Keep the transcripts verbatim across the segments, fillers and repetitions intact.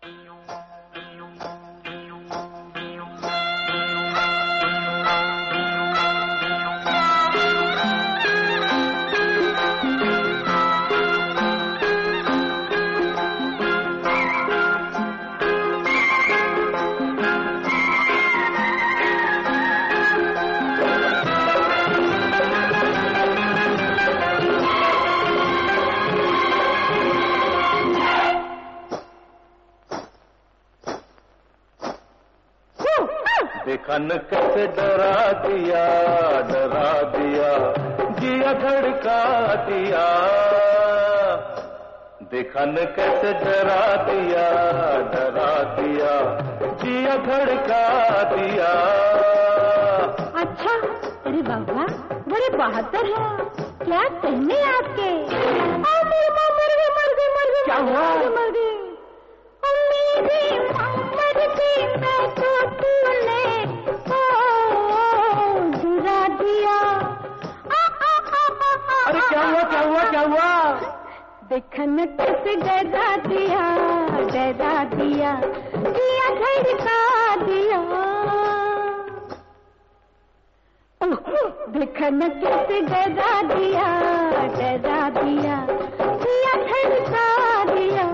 देखा न कैसे डरा दिया, डरा दिया, जिया धड़का दिया। देखा न कैसे डरा दिया, डरा दिया, जिया धड़का दिया। अच्छा, अरे बाबा बड़े बहादुर हैं, क्या कहने आपके। मर गई मर गई मर गई मर गई। क्या हुआ? मर गई मेरी मर गई मैं तो तूने गिरा दिया। अरे क्या हुआ क्या हुआ क्या हुआ? देखन कैसे डरा दिया, डरा दिया, दिया धड़का दिया। देखन कैसे डरा दिया, डरा दिया, दिया धड़का दिया।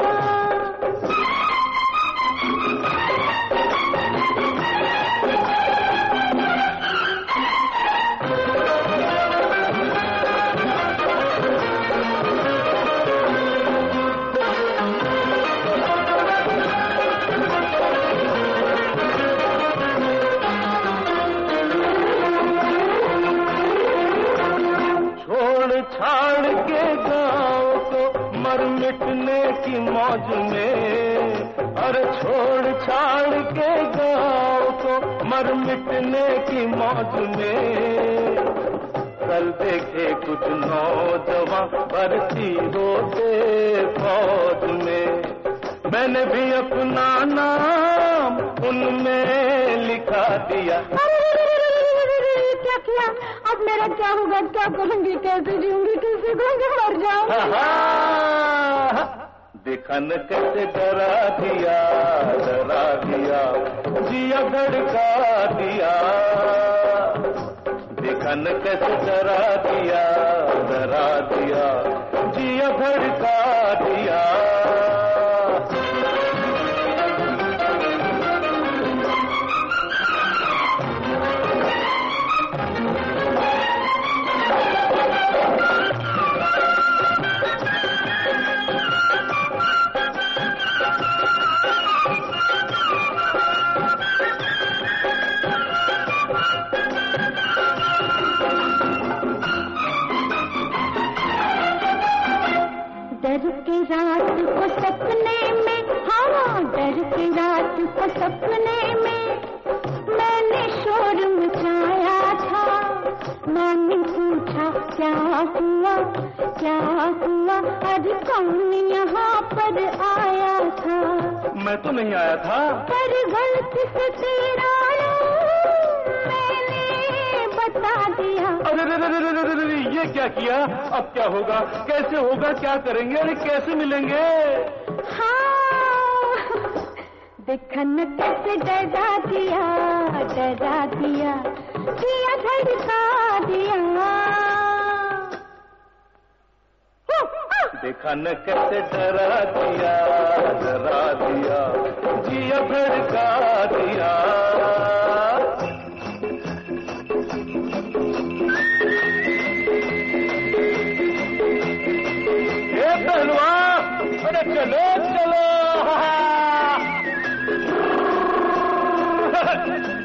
छाड़ के गाँव को मर मिटने की मौज में, अरे छोड़ छाड़ के गाँव को मर मिटने की मौज में। कल देखे कुछ नौजवान भर्ती होते फौज में, मैंने भी अपना नाम उनमें लिखा दिया। क्या किया अब मेरा क्या होगा, क्या करूंगी, कैसे जीऊंगी, कैसे कहूंगी, मर जाऊंगी। देखा न कैसे डरा दिया, डरा दिया, जिया धड़का दिया। देखा न कैसे डरा दिया, डरा दिया, जिया धड़का दिया। डर के रात को सपने में, हाँ डर के रात को सपने में मैंने शोर मचाया था। मैंने पूछा क्या हुआ, क्या हुआ, अरे कौन यहाँ पर आया था। मैं तो नहीं आया था, पर गलती से तेरा मैंने बता दिया। अरे रे रे रे रे रे, ये क्या किया, अब क्या होगा, कैसे होगा, क्या करेंगे, अरे कैसे मिलेंगे। हाँ देखन कैसे डरा दिया, डरा दिया, दिया धड़का दिया। देखा न कैसे डरा दिया, डरा दिया, जिया धड़का दिया। ये पहलवान, अरे चलो चलो।